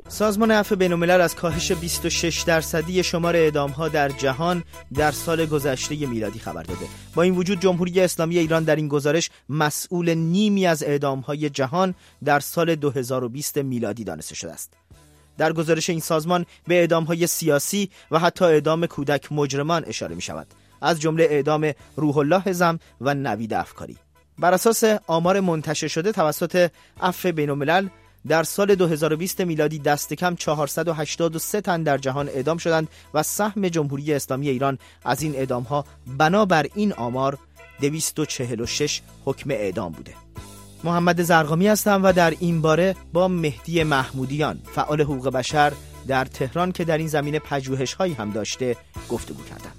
سازمان عفو بین‌الملل از کاهش 26% شمار اعدام‌ها در جهان در سال گذشته میلادی خبر داده. با این وجود جمهوری اسلامی ایران در این گزارش مسئول نیمی از اعدام‌های جهان در سال 2020 میلادی دانسته شده است. در گزارش این سازمان به اعدام‌های سیاسی و حتی اعدام کودک مجرمان اشاره می‌شود، از جمله اعدام روح الله حزم و نوید افکاری. بر اساس آمار منتشر شده توسط عفو بین‌الملل در سال 2020 میلادی دست کم 483 تن در جهان اعدام شدند و سهم جمهوری اسلامی ایران از این اعدام‌ها بنابر این آمار 246 حکم اعدام بوده. محمد زرقامی هستم و در این باره با مهدی محمودیان، فعال حقوق بشر در تهران که در این زمینه پژوهش‌هایی هم داشته، گفتگو کردم.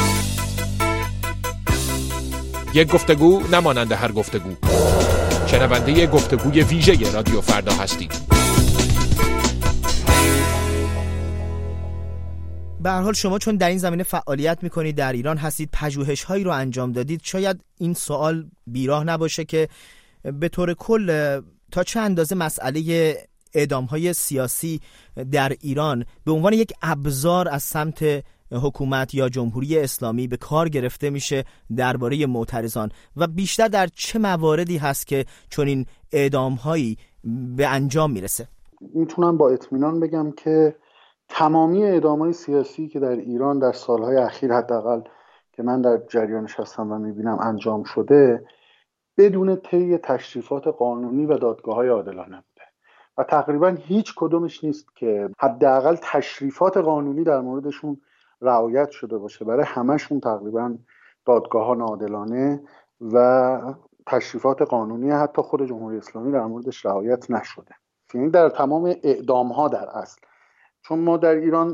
یک گفتگو نمانند هر گفتگو. شنونده گفتگوی ویژه رادیو فردا هستید. به هر حال شما چون در این زمینه فعالیت میکنید، در ایران هستید، پژوهش‌هایی رو انجام دادید، شاید این سوال بیراه نباشه که به طور کل تا چه اندازه مسئله اعدام‌های سیاسی در ایران به عنوان یک ابزار از سمت حکومت یا جمهوری اسلامی به کار گرفته میشه درباره معترضان و بیشتر در چه مواردی هست که چون این اعدام‌هایی به انجام میرسه؟ میتونم با اطمینان بگم که تمامی اعدام‌های سیاسی که در ایران در سالهای اخیر حداقل که من در جریانش هستم و میبینم انجام شده بدون طی تشریفات قانونی و دادگاه‌های عادلانه بوده و تقریبا هیچ کدومش نیست که حداقل تشریفات قانونی در موردشون رعایت شده باشه. برای همشون تقریبا دادگاه‌ها ناعادلانه و تشریفات قانونی حتی خود جمهوری اسلامی در موردش رعایت نشده. یعنی در تمام اعدام‌ها در اصل، چون ما در ایران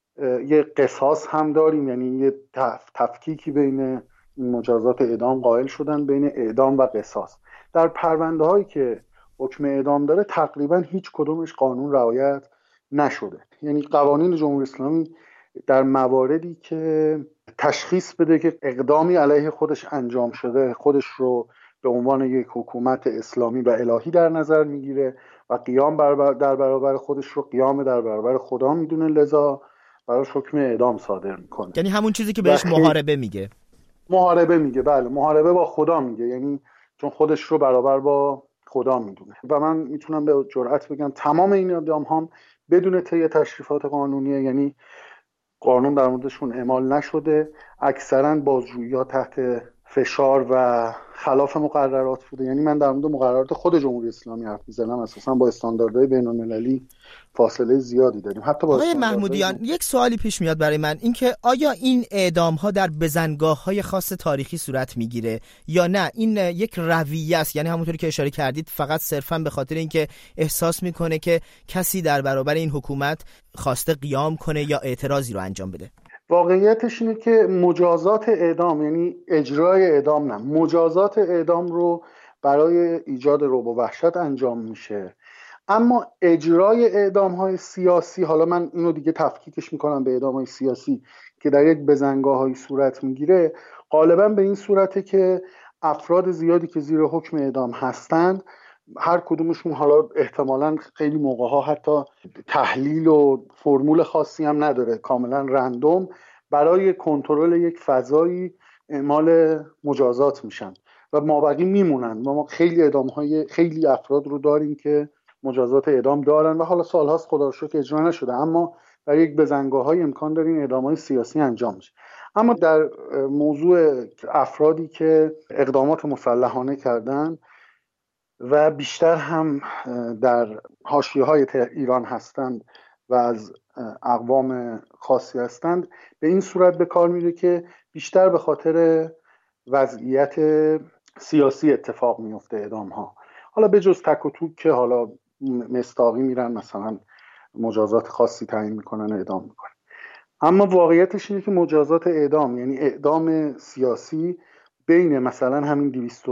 یه قصاص هم داریم، یعنی یه تفکیکی بین این مجازات اعدام قائل شدن بین اعدام و قصاص. در پرونده‌هایی که حکم اعدام داره تقریبا هیچ کدومش قانون رعایت نشده. یعنی قوانین جمهوری اسلامی در مواردی که تشخیص بده که اقدامی علیه خودش انجام شده، خودش رو به عنوان یک حکومت اسلامی و الهی در نظر میگیره و قیام در برابر خودش رو قیام در برابر خدا میدونه، لذا براش حکم اعدام صادر میکنه. یعنی همون چیزی که بهش محاربه میگه. محاربه میگه، بله، محاربه با خدا میگه، یعنی چون خودش رو برابر با خدا میدونه. و من میتونم به جرئت بگم تمام این اعدام هم بدون طی تشریفات قانونیه، یعنی قانون در موردشون اعمال نشده، اکثرا بازجویی‌ها تحت فشار و خلاف مقررات بوده. یعنی من در مورد مقررات خود جمهوری اسلامی حرف می‌زنم، اساساً با استانداردهای بین‌المللی فاصله زیادی داریم. حتی با آقای محمودیان، یک سوالی پیش میاد برای من، اینکه آیا این اعدام‌ها در بزنگاه‌های خاص تاریخی صورت میگیره یا نه این یک رویه است؟ یعنی همونطوری که اشاره کردید فقط صرفاً به خاطر اینکه احساس میکنه که کسی در برابر این حکومت خواسته قیام کنه یا اعتراضی رو انجام بده. واقعیتش اینه که مجازات اعدام، یعنی اجرای اعدام نه، مجازات اعدام رو برای ایجاد رعب و وحشت انجام میشه، اما اجرای اعدام‌های سیاسی، حالا من اینو دیگه تفکیکش میکنم به اعدام‌های سیاسی که در یک بزنگاه‌های صورت میگیره، غالبا به این صورته که افراد زیادی که زیر حکم اعدام هستند، هر کدومشون حالا احتمالاً خیلی موقع‌ها حتی تحلیل و فرمول خاصی هم نداره، کاملا رندوم برای کنترل یک فضایی اعمال مجازات میشن و مابقی میمونن. ما خیلی اعدام‌های خیلی افراد رو داریم که مجازات اعدام دارن و حالا سالهاست خدا رو شکر اجرا نشده، اما در یک بزنگاه‌های امکان داره این اعدام‌های سیاسی انجام میشه. اما در موضوع افرادی که اقدامات مسلحانه کردن و بیشتر هم در حاشیه‌های ایران هستند و از اقوام خاصی هستند، به این صورت به کار میره که بیشتر به خاطر وضعیت سیاسی اتفاق میفته اعدام‌ها. حالا به جز تک و توک که حالا مستاقی میرن مثلا مجازات خاصی تعیین میکنن اعدام میکنن، اما واقعیتش اینه که مجازات اعدام، یعنی اعدام سیاسی، بین مثلا همین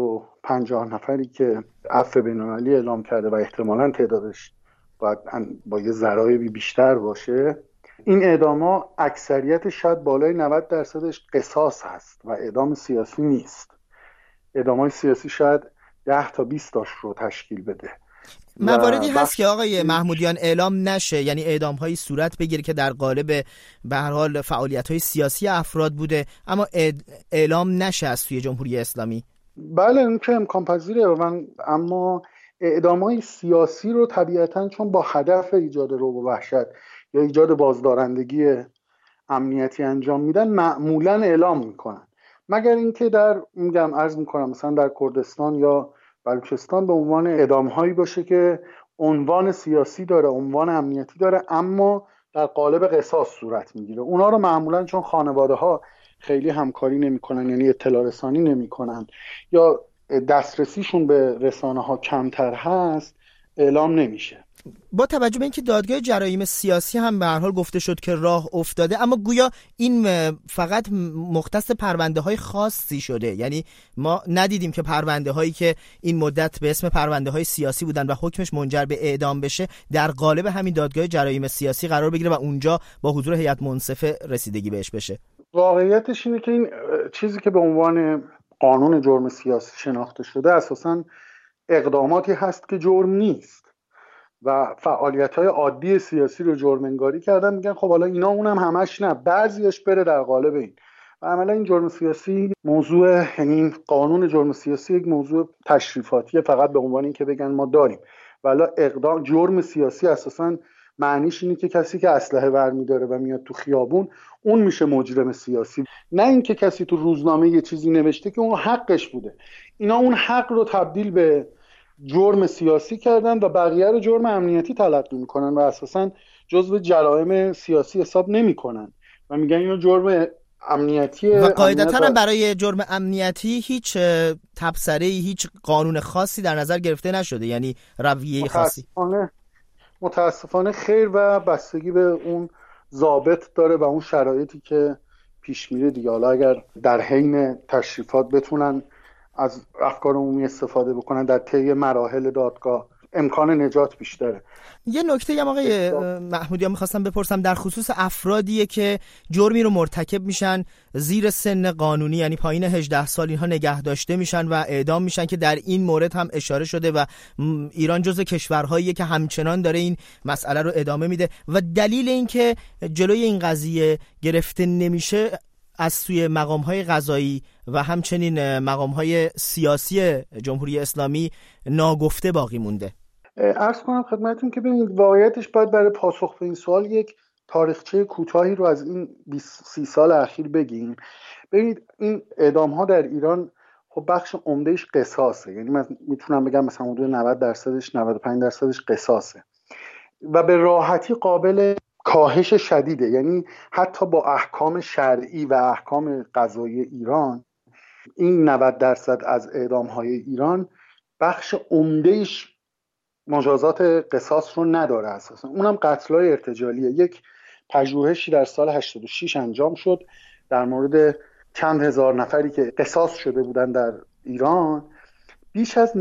250 نفری که عفو بین‌المللی اعلام کرده و احتمالاً تعدادش باید با یه ضرایبی بیشتر باشه، این اعدام‌ها اکثریت شاید بالای 90% قصاص هست و اعدام سیاسی نیست. اعدام‌های سیاسی شاید 10 تا 20 تاش رو تشکیل بده. مواردی هست که آقای محمودیان اعلام نشه، یعنی اعدام هایی صورت بگیره که در قالب به هر حال فعالیت های سیاسی افراد بوده اما اعلام نشه از سوی جمهوری اسلامی؟ بله این که امکان پذیره، اما اعدام‌های سیاسی رو طبیعتاً چون با هدف ایجاد رعب و وحشت یا ایجاد بازدارندگی امنیتی انجام میدن معمولاً اعلام میکنن، مگر اینکه عرض میکنم مثلا در کردستان یا بلوچستان به عنوان اعدام‌هایی باشه که عنوان سیاسی داره، عنوان امنیتی داره، اما در قالب قصاص صورت میگیره. اونا رو معمولاً چون خانواده‌ها خیلی همکاری نمیکنن، یعنی اطلاع رسانی نمیکنن یا دسترسیشون به رسانه ها کمتر هست، اعلام نمیشه. با توجه به اینکه دادگاه جرایم سیاسی هم به هر حال گفته شد که راه افتاده، اما گویا این فقط مختص پرونده های خاصی شده، یعنی ما ندیدیم که پرونده هایی که این مدت به اسم پرونده های سیاسی بودن و حکمش منجر به اعدام بشه در قالب همین دادگاه جرایم سیاسی قرار بگیره و اونجا با حضور هیئت منصفه رسیدگی بهش بشه. واقعیتش اینه که این چیزی که به عنوان قانون جرم سیاسی شناخته شده اساساً اقداماتی هست که جرم نیست و فعالیت‌های عادی سیاسی رو جرم انگاری کردن، میگن خب حالا اینا اونم همش نه، بعضیش بره در قالب این. و عملا این جرم سیاسی یعنی قانون جرم سیاسی یک موضوع تشریفاتیه، فقط به عنوان این که بگن ما داریم. ولی اقدام جرم سیاسی اساساً معنیش اینه که کسی که اسلحه برمی‌داره و میاد تو خیابون اون میشه مجرم سیاسی، نه اینکه کسی تو روزنامه یه چیزی نوشته که اون حقش بوده. اینا اون حق رو تبدیل به جرم سیاسی کردن و بقیه رو جرم امنیتی تلقی میکنن و اساساً جزو جرایم سیاسی حساب نمیکنن و میگن اینو جرم امنیتیه. و قاعدتاً هم برای جرم امنیتی هیچ تبصره‌ای، هیچ قانون خاصی در نظر گرفته نشده، یعنی رویه خاصی. متاسفانه خیر و بستگی به اون ضابط داره و اون شرایطی که پیش میره دیگه. حالا اگر در حین تشریفات بتونن از افکار عمومی استفاده بکنن در طی مراحل دادگاه، امکان نجات بیشتره. یه نکته هم آقای محمودیان میخواستم بپرسم در خصوص افرادیه که جرمی رو مرتکب میشن زیر سن قانونی، یعنی پایین 18 سال، اینها نگه داشته میشن و اعدام میشن که در این مورد هم اشاره شده و ایران جزو کشورهاییه که همچنان داره این مسئله رو ادامه میده و دلیل این که جلوی این قضیه گرفته نمیشه از سوی مقام‌های قضایی و همچنین مقام‌های سیاسی جمهوری اسلامی ناگفته باقی مونده. عرض کنم خدمتتون که ببینید واقعیتش باید برای پاسخ به این سوال یک تاریخچه کوتاهی رو از این 20-30 سال اخیر بگیم. ببینید این اعدام‌ها در ایران خب بخش عمدهش قصاصه، یعنی من میتونم بگم مثلا حدود 90%، 95% قصاصه و به راحتی قابل کاهش شدیده. یعنی حتی با احکام شرعی و احکام قضایی ایران این 90% از اعدام‌های ایران بخش عمدهش مجازات قصاص رو نداره اساسا، اونم قتل‌های ارتجالیه. یک پژوهشی در سال 86 انجام شد در مورد چند هزار نفری که قصاص شده بودن در ایران. بیش از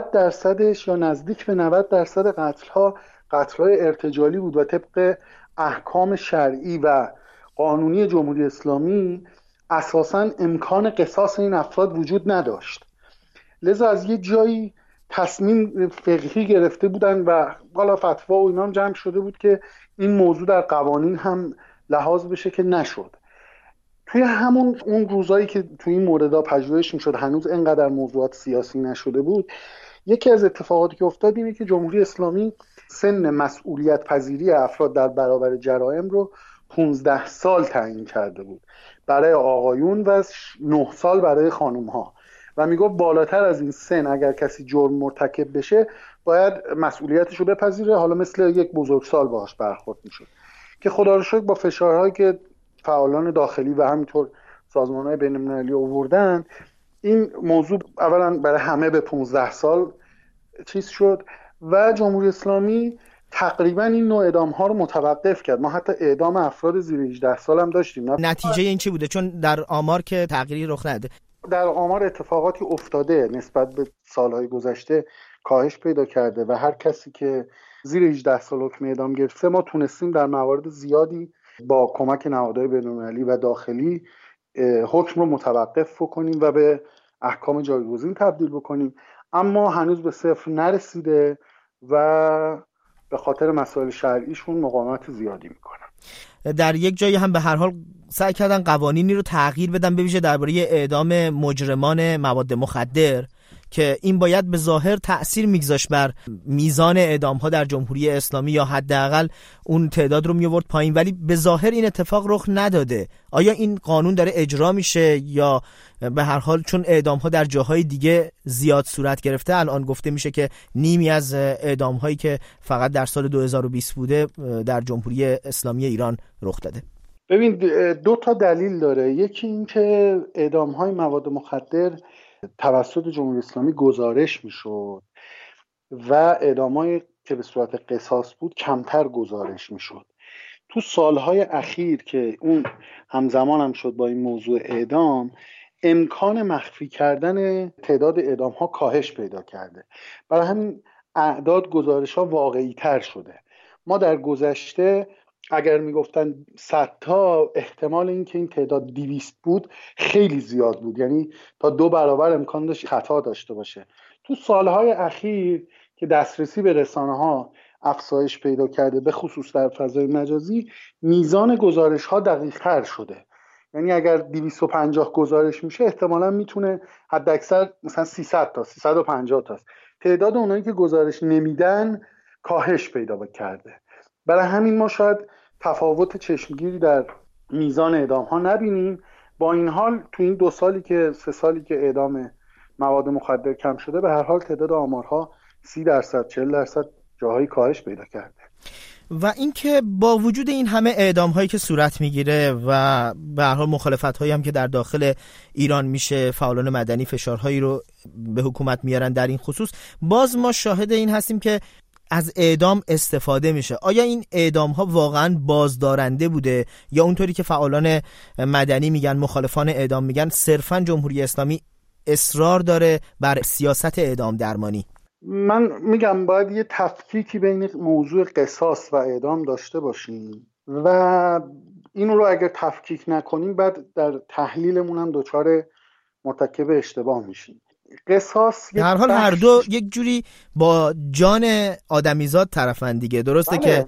90% یا نزدیک به 90% قتل‌های ارتجالی بود و طبق احکام شرعی و قانونی جمهوری اسلامی اساساً امکان قصاص این افراد وجود نداشت. لذا از یه جایی تصمیم فقهی گرفته بودن و بالا فتوا و اینا هم جمع شده بود که این موضوع در قوانین هم لحاظ بشه که نشد. توی همون اون روزایی که توی این موردها پژوهش میشد، هنوز اینقدر موضوعات سیاسی نشده بود، یکی از اتفاقاتی که افتاد اینه که جمهوری اسلامی سن مسئولیت پذیری افراد در برابر جرایم رو 15 سال تعیین کرده بود برای آقایون و 9 سال برای خانوم‌ها و میگفت بالاتر از این سن اگر کسی جرم مرتکب بشه باید مسئولیتش رو بپذیره، حالا مثل یک بزرگسال باهاش برخورد میشد. که خدا رو شکر با فشارهایی که فعالان داخلی و همینطور سازمان‌های بین‌المللی آوردن، این موضوع اولا برای همه به 15 سال چیز شد و جمهوری اسلامی تقریبا این نوع اعدام‌ها رو متوقف کرد. ما حتی اعدام افراد زیر 18 سال هم داشتیم. نتیجه این چی بوده؟ چون در آمار که تغییری رخ نده. در آمار اتفاقاتی افتاده نسبت به سالهای گذشته کاهش پیدا کرده و هر کسی که زیر 18 سال حکم اعدام گرفته ما تونستیم در موارد زیادی با کمک نهادهای بین‌المللی و داخلی حکم رو متوقف بکنیم و به احکام جایگزین تبدیل بکنیم، اما هنوز به صفر نرسیده و به خاطر مسائل شرعیشون مقاومت زیادی میکنن. در یک جایی هم به هر حال سعی کردن قوانینی رو تغییر بدن، به ویژه درباره اعدام مجرمان مواد مخدر، که این باید به ظاهر تأثیر میگذاشت بر میزان اعدام ها در جمهوری اسلامی یا حداقل اون تعداد رو میآورد پایین، ولی به ظاهر این اتفاق رخ نداده. آیا این قانون داره اجرا میشه یا به هر حال چون اعدام ها در جاهای دیگه زیاد صورت گرفته الان گفته میشه که نیمی از اعدام هایی که فقط در سال 2020 بوده در جمهوری اسلامی ایران رخ داده؟ ببین، دو تا دلیل داره. یکی این که اعدام های مواد مخدر توسط جمهوری اسلامی گزارش میشد و اعدامایی که به صورت قصاص بود کمتر گزارش میشد. تو سالهای اخیر که اون همزمان هم شد با این موضوع اعدام، امکان مخفی کردن تعداد اعدام ها کاهش پیدا کرده، برای همین اعداد گزارش ها واقعی تر شده. ما در گذشته اگر میگفتن 100 تا، احتمال این که این تعداد 200 بود خیلی زیاد بود، یعنی تا 2 برابر امکان داشت خطا داشته باشه. تو سالهای اخیر که دسترسی به رسانه ها افزایش پیدا کرده، به خصوص در فضای مجازی، میزان گزارش ها دقیق تر شده. یعنی اگر 250 گزارش میشه احتمالا میتونه حداکثر مثلا 300 تا 350 تا تعداد اونایی که گزارش نمیدن کاهش پیدا کرده. برای همین ما شاید تفاوت چشمگیری در میزان اعدام ها نبینیم. با این حال تو این 2 سالی که 3 سالی که اعدام مواد مخدر کم شده، به هر حال تعداد آمارها 30% 40% جاهایی کاهش پیدا کرده. و اینکه با وجود این همه اعدام هایی که صورت میگیره و به هر حال مخالفت هایی هم که در داخل ایران میشه، فعالان مدنی فشارهایی رو به حکومت میارن در این خصوص، باز ما شاهد این هستیم که از اعدام استفاده میشه. آیا این اعدام ها واقعا بازدارنده بوده یا اونطوری که فعالان مدنی میگن، مخالفان اعدام میگن، صرفا جمهوری اسلامی اصرار داره بر سیاست اعدام درمانی؟ من میگم باید یه تفکیکی بین موضوع قصاص و اعدام داشته باشیم و این رو اگر تفکیک نکنیم بعد در تحلیلمون هم دچار مرتکب اشتباه میشیم. قصاص در هر حال هر دو یک جوری با جان آدمیزاد طرفن دیگه، درسته که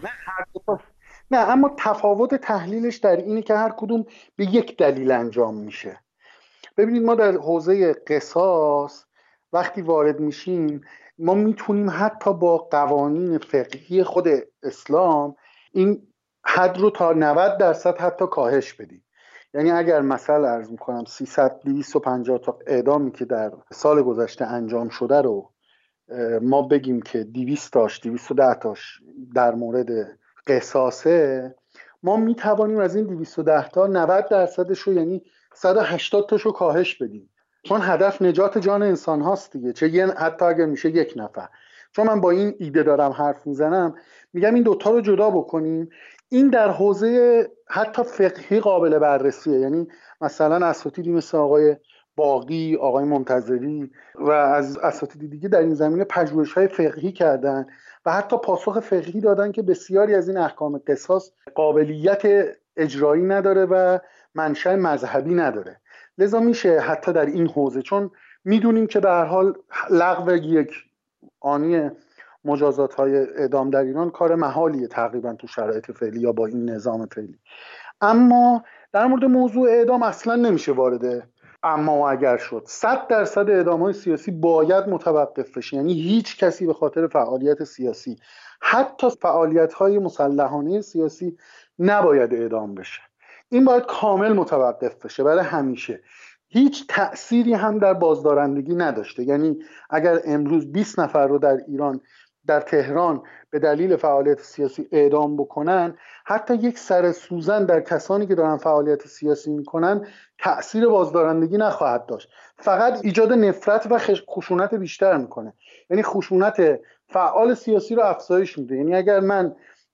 نه، اما تفاوت تحلیلش در اینه که هر کدوم به یک دلیل انجام میشه. ببینید، ما در حوزه قصاص وقتی وارد میشیم ما میتونیم حتی با قوانین فقهی خود اسلام این حد رو تا 90% حتی کاهش بدیم. یعنی اگر مثلا عرض میکنم 300-250 تا اعدامی که در سال گذشته انجام شده رو ما بگیم که 200 تاش 210 تاش در مورد قصاصه، ما میتوانیم از این 210 تا 90% رو یعنی 180 تاشو کاهش بدیم، چون هدف نجات جان انسان هاست دیگه، چه حتی اگر میشه 1 نفر. چون من با این ایده دارم حرف میزنم، میگم این دوتا رو جدا بکنیم. این در حوزه حتی فقهی قابل بررسیه. یعنی مثلا اساتیدی مثل آقای باقی، آقای منتظری و از اساتید دیگه در این زمینه پژوهش‌های فقهی کردن و حتی پاسخ فقهی دادن که بسیاری از این احکام قصاص قابلیت اجرایی نداره و منشأ مذهبی نداره. لذا میشه حتی در این حوزه، چون میدونیم که به هر حال لغو یک آنی مجازات‌های اعدام در ایران کار محالیه تقریبا تو شرایط فعلی یا با این نظام فعلی، اما در مورد موضوع اعدام اصلا نمیشه وارده اما و اگر شد. 100% اعدام‌های سیاسی باید متوقف بشه. یعنی هیچ کسی به خاطر فعالیت سیاسی، حتی فعالیت‌های مسلحانه سیاسی، نباید اعدام بشه. این باید کامل متوقف بشه برای همیشه. هیچ تأثیری هم در بازدارندگی نداشته. یعنی اگر امروز 20 نفر رو در ایران، در تهران به دلیل فعالیت سیاسی اعدام بکنن، حتی یک سر سوزن در کسانی که دارن فعالیت سیاسی میکنن تأثیر بازدارندگی نخواهد داشت، فقط ایجاد نفرت و خشونت بیشتر میکنه. یعنی خشونت فعال سیاسی رو افزایش میده. یعنی اگر من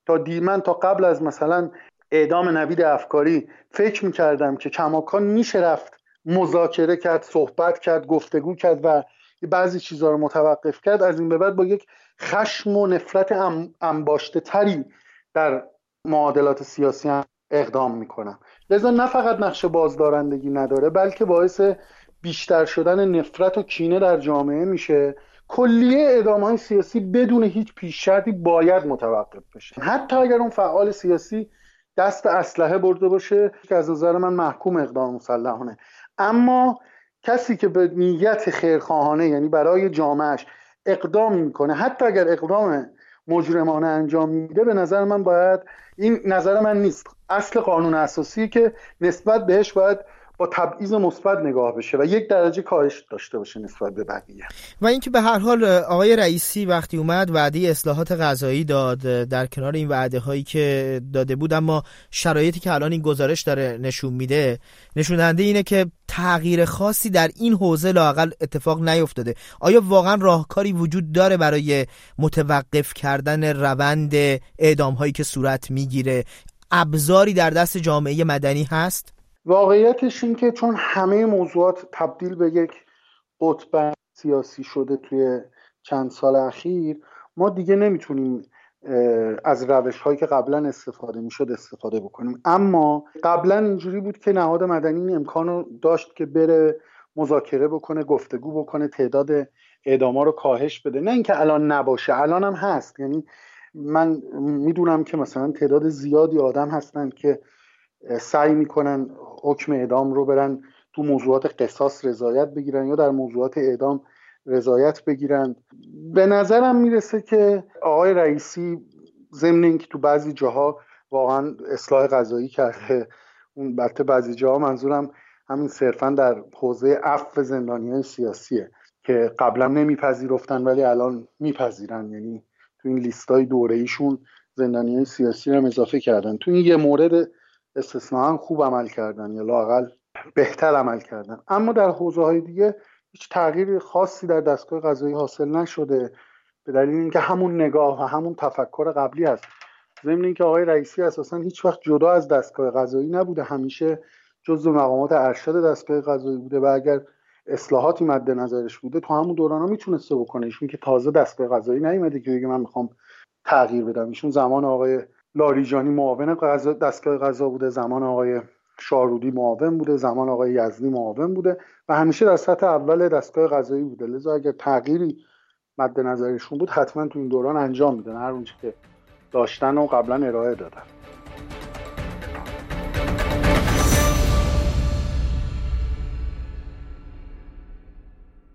تا قبل از مثلا اعدام نوید افکاری فکر میکردم که کماکان میشه رفت مذاکره کرد، صحبت کرد، گفتگو کرد و بعضی چیزها رو متوقف کرد، از این به بعد با یک خشم و نفرت انباشته تری در معادلات سیاسی هم اقدام میکنم. لذا نه فقط نقش بازدارندگی نداره، بلکه باعث بیشتر شدن نفرت و کینه در جامعه میشه، کلیه اعدام‌های سیاسی بدون هیچ پیش شرطی باید متوقف بشه، حتی اگر اون فعال سیاسی دست اسلحه برده باشه که از نظر من محکوم اقدام مسلحانه. اما کسی که به نیت خیرخواهانه، یعنی برای جامعهش اقدام میکنه، حتی اگر اقدام مجرمانه انجام میده، به نظر من باید، این نظر من نیست، اصل قانون اساسی که نسبت بهش باید با تبعیض مثبت نگاه بشه و 1 درجه کاهش داشته باشه نسبت به بقیه. و اینکه به هر حال آقای رئیسی وقتی اومد وعده اصلاحات قضایی داد، در کنار این وعده هایی که داده بود، اما شرایطی که الان این گزارش داره نشون میده، نشون دهنده اینه که تغییر خاصی در این حوزه لااقل اتفاق نیفتاده. آیا واقعا راهکاری وجود داره برای متوقف کردن روند اعدام هایی که صورت میگیره؟ ابزاری در دست جامعه مدنی هست؟ واقعیتش این که چون همه موضوعات تبدیل به یک قطب سیاسی شده توی چند سال اخیر، ما دیگه نمیتونیم از روش هایی که قبلا استفاده میشد استفاده بکنیم. اما قبلا اینجوری بود که نهاد مدنی این امکانو داشت که بره مذاکره بکنه، گفتگو بکنه، تعداد اعداما رو کاهش بده. نه اینکه الان نباشه، الان هم هست. یعنی من میدونم که مثلا تعداد زیادی آدم هستن که سعی میکنن حکم اعدام رو برن تو موضوعات قصاص رضایت بگیرن یا در موضوعات اعدام رضایت بگیرن. به نظرم میرسه که آقای رئیسی ضمن اینکه تو بعضی جاها واقعا اصلاح قضایی کرده، اون البته بعضی جاها منظورم همین صرفا در حوزه عفو زندانیان سیاسیه که قبلا نمیپذیرفتن ولی الان میپذیرن، یعنی تو این لیستای دوره‌ایشون زندانیان سیاسی رو اضافه کردن. تو این یه مورد استثناءً خوب عمل کردن یا لااقل بهتر عمل کردن. اما در حوزه‌های دیگه هیچ تغییر خاصی در دستگاه قضایی حاصل نشده، به دلیل اینکه همون نگاه و همون تفکر قبلی هست. ضمن اینکه آقای رئیسی اساساً هیچ وقت جدا از دستگاه قضایی نبوده، همیشه جزو مقامات ارشد دستگاه قضایی بوده و اگر اصلاحاتی مد نظرش بوده تو همون دورانا میتونسته بکنه. ایشون که تازه دستگاه قضایی نیومده که بگه من میخوام تغییر بدم. ایشون زمان آقای لاریجانی معاون دستگاه قضا بوده، زمان آقای شاهرودی معاون بوده، زمان آقای یزدی معاون بوده و همیشه در سطح اول دستگاه قضایی بوده. لذا اگر تغییری مد نظرشون بود حتما تو این دوران انجام میدن، هر اونچه که داشتن و قبلا ارائه دادن.